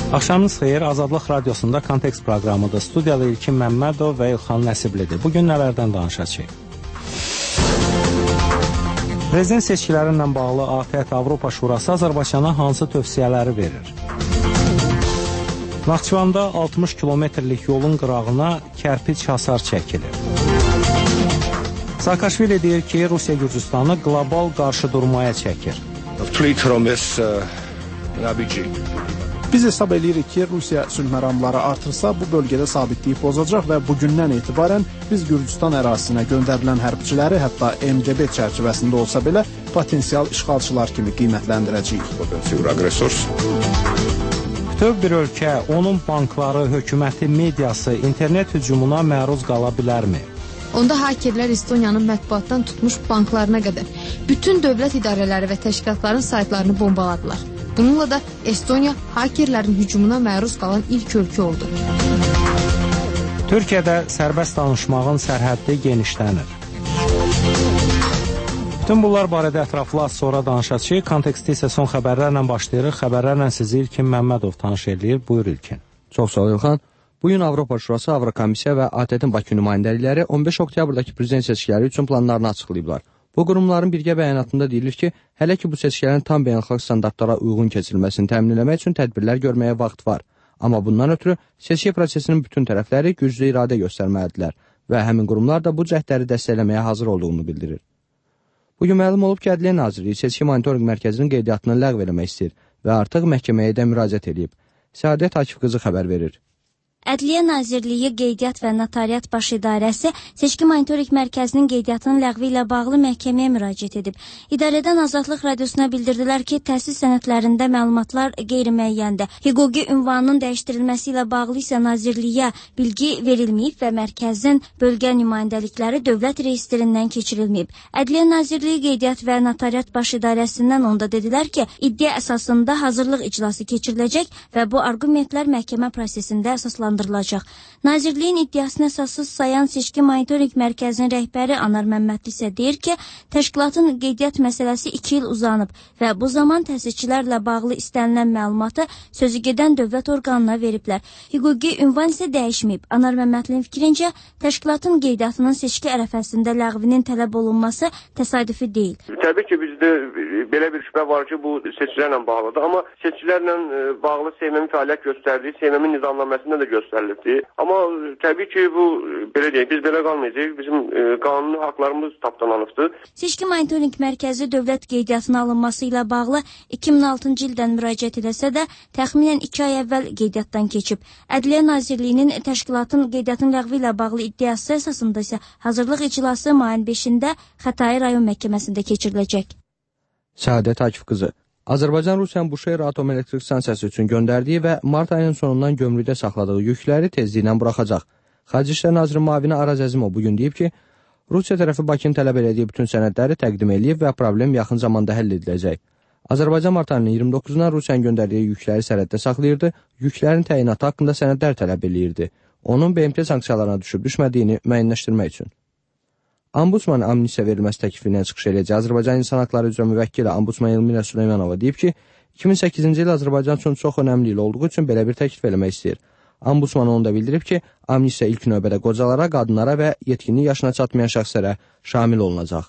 Axşamınız xeyir, Azadlıq Radiosunda Kontekst proqramıdır. Studiyada İlkin Məmmədov və İlxan Nəsiblidir. Bugün nələrdən danışacağıq? Prezident seçkiləri ilə bağlı AFET Avropa Şurası Azərbaycana hansı tövsiyələri verir? Naxçıvanda 60 kilometrlik yolun qırağına kərpiç hasar çəkilir. Saakashvili deyir ki, Rusiya Gürcüstanı qlobal qarşıdurmaya çəkir. Biz hesab edirik ki, Rusiya sülh məramları artırsa, bu bölgədə sabitliyi pozacaq və bugündən etibarən biz Gürcüstan ərazisinə göndərilən hərbçiləri hətta MGB çərçivəsində olsa belə potensial işğalçılar kimi qiymətləndirəcəyik. Bütöv bir ölkə, onun bankları, hökuməti, mediası internet hücumuna məruz qala bilərmi? Onda hakerlər Estoniyanın mətbuatdan tutmuş banklarına qədər bütün dövlət idarələri və təşkilatların saytlarını bombaladılar. Bununla da Estoniya hakerlərin hücumuna məruz qalan ilk ölkə oldu. Türkiyədə sərbəst danışmağın sərhəddi genişlənir. Bütün bunlar barədə ətraflı az sonra danışacağıq. Konteksti isə son xəbərlərlə başlayırıq. Xəbərlərlə sizi İlkin Məmmədov tanış edir. Buyur İlkin. Çox sağ ol İlxan. Bugün Avropa Şurası, Avrokomissiya və ATƏT-in Bakı nümayəndəlikləri 15 oktyabrdakı prezident seçkiləri üçün planlarını açıqlayıblar. Bu qurumların birgə bəyanatında deyilir ki, hələ ki bu seçkilərin tam beynəlxalq standartlara uyğun keçirilməsini təmin etmək üçün tədbirlər görməyə vaxt var. Amma bundan ötürü seçki prosesinin bütün tərəfləri güclü iradə göstərməlidirlər və həmin qurumlar da bu cəhdləri dəstəkləməyə hazır olduğunu bildirir. Bugün məlum olub ki, Ədliyyə Nazirliyi Seçki Monitorinq Mərkəzinin qeydiyyatını ləğv eləmək istəyir və artıq məhkəməyə də müraciət edib. Səadət Akif qızı xəbər verir. Ədliyyə Nazirliyi Qeydiyyat və Notariat Baş İdarəsi Seçki Monitorinq Mərkəzinin qeydiyyatının ləğvi ilə bağlı məhkəməyə müraciət edib. İdarədən Azadlıq Radiosuna bildirdilər ki, təhsil sənədlərində məlumatlar qeyri-müəyyəndir. Hüquqi ünvanının dəyişdirilməsi ilə bağlı isə Nazirliyə bilgi verilməyib və mərkəzin bölgə nümayəndəlikləri dövlət reyestrindən keçirilməyib. Ədliyyə Nazirliyi Qeydiyyat və Notariat Baş İdarəsindən onda dedilər ki, iddia əsasında hazırlıq iclası keçiriləcək və bu arqumentlər məhkəmə prosesində əsaslandırılacaq. Nazirliyin iddiasını əsassız sayan Seçki Monitorinq Mərkəzinin rəhbəri Anar Məmmədli isə deyir ki, təşkilatın qeydiyyat məsələsi 2 il uzanıb və bu zaman təsisçilərlə bağlı istənilən məlumatı sözügedən dövlət orqanına veriblər. Hüquqi ünvan isə dəyişməyib. Anar Məmmədlinin fikrincə, təşkilatın qeydiyyatının seçki ərəfəsində ləğvinin tələb olunması təsadüfi deyil. Təbii ki, bizdə belə bir şübhə var ki, bu seçkilərlə bağlıdır. Amma seçkilərlə bağlı SMM fəaliyyət göstərdiyi, SMM nizamnamasında da göstərilibdir. Amma təbii ki, bu belə deyək, biz belə qalmayacaq. Bizim qanuni haqlarımız tapdalanıbdır. Seçki Monitorinq Mərkəzi dövlət qeydiyyatına alınması ilə bağlı 2006-cı ildən müraciət edilsə də, təxminən 2 ay əvvəl qeydiyyatdan keçib. Ədliyyə Nazirliyinin təşkilatın qeydiyyatın ləğvi ilə bağlı iddiası əsasında isə hazırlıq iclası mayın 5-də Xətai rayon məhkəməsində keçiriləcək. Səadət Akif qızı. Azərbaycan Rusiyanın Buşehir Atom Elektrik Stansiyası üçün göndərdiyi və mart ayının sonundan gömrükdə saxladığı yükləri tezliklə buraxacaq. Xarici İşlər Naziri müavini Araz Əzimov bugün deyib ki, Rusiya tərəfi Bakının tələb elədiyi bütün sənədləri təqdim edib və problem yaxın zamanda həll ediləcək. Azərbaycan mart ayının 29-dan Rusiyanın göndərdiyi yükləri sərhəddə saxlayırdı, yüklərin təyinatı haqqında sənədlər tələb eləyirdi. Onun BMT sanksiyalarına düşüb-düşmədiyini müəyyənləşdirmək üçün. Ombudsman amnistiya verilməsi təklifindən çıxış eləyəcək. Azərbaycan İnsan Haqları üzrə müvəkkili Ombudsman Elmira Süleymanova deyib ki, 2008-ci il Azərbaycan üçün çox önəmli il olduğu üçün belə bir təklif eləmək istəyir. Ombudsman onu da bildirib ki, amnistiya ilk növbədə qocalara, qadınlara və yetkinlik yaşına çatmayan şəxslərə şamil olunacaq.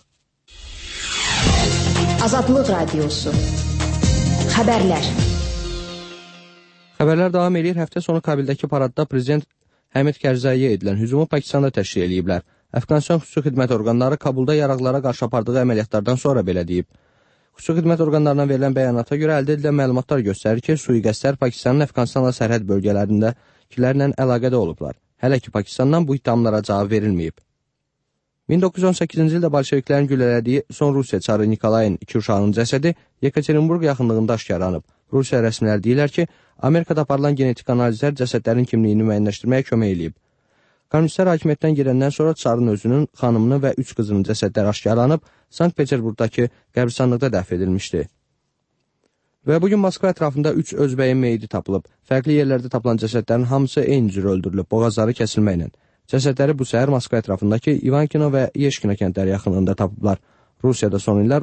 Azadlıq Radiosu. Xəbərlər. Xəbərlər davam edir. Həftə sonu Kabildəki paradda prezident Həmid Kərzaiyə edilən hücumu Pakistanda təşkil ediblər. Əfqanistan xüsusi xidmət orqanları Kabulda yaraqlara qarşı apardığı əməliyyatlardan sonra belə deyib. Xüsusi xidmət orqanlarından verilən bəyanata görə əldə edilən məlumatlar göstərir ki, sui-qəsdlər Pakistanın Əfqanistanla sərhəd bölgələrindəkilərlə əlaqədə olublar. Hələ ki, Pakistandan bu ittihamlara cavab verilməyib. 1918-ci ildə bolşeviklərin güllələdiyi son Rusiya çarı Nikolayın 2 uşağının cəsədi Yekaterinburg yaxınlığında aşkarlanıb. Rusiya rəsmilər deyirlər ki, Amerikada aparılan genetik analizlər cəsədlərin kimliyini müəyyənləşdirməyə kömək edib. Kommunistlər hakimiyyətdən gedəndən sonra çarın özünün, xanımını və 3 qızının cəsədləri aşkarlanıb, Sankt-Peterburgdakı qəbirstanlıqda dəf edilmişdi. Və bugün Moskva ətrafında 3 özbəyin meyidi tapılıb. Fərqli yerlərdə tapılan cəsədlərin hamısı eyni cür öldürülüb, boğazları kəsilməklə. Cəsədləri bu səhər Moskva ətrafındakı İvankino və Yeşkino kəndləri yaxınlığında tapıblar. Rusiyada son illər